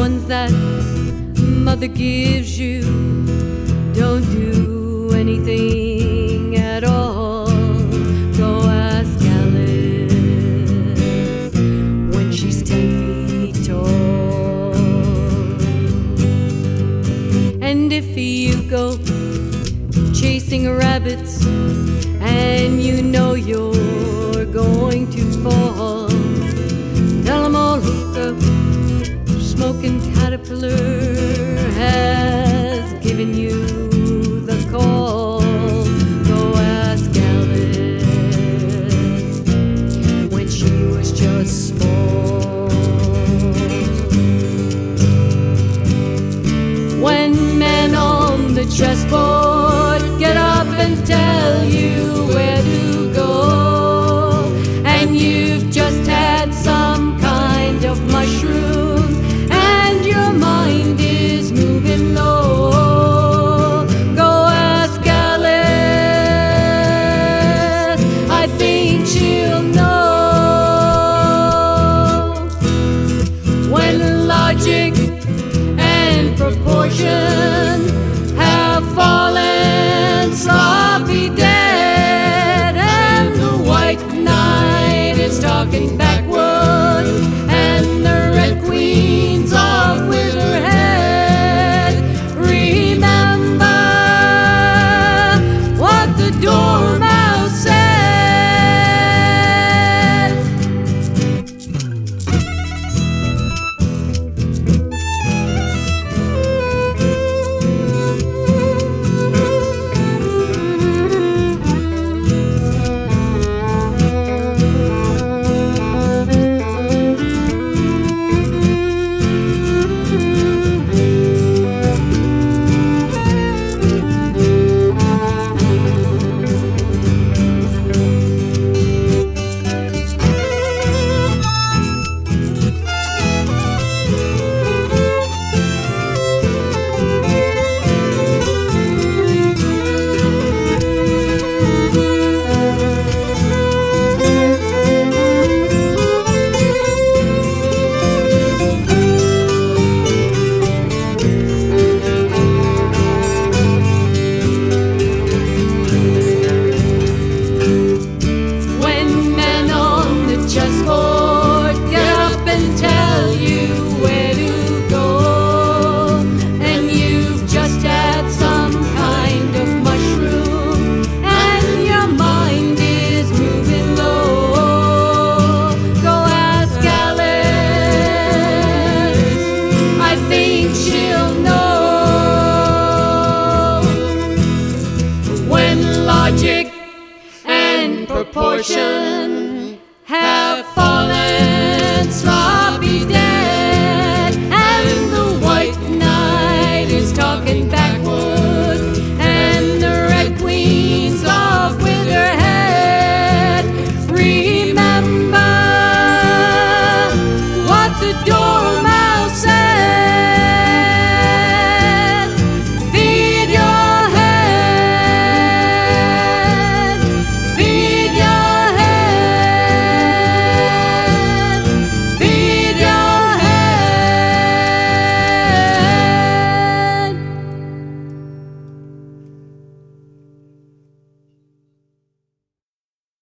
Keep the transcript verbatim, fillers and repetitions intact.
ones that mother gives you don't do anything at all. Go ask Alice when she's ten feet tall. And if you go chasing rabbits and you know you're going to fall, tell 'em all look up, smoking caterpillar has given you the call. Go ask Alice when she was just small. When men on the chessboard get up and tell you where to go, and you've just had some kind of mushroom and your mind is moving low, go ask Alice, I think she'll know. When logic and proportion have fallen sloppy dead, and the white knight is talking backward, and the red queen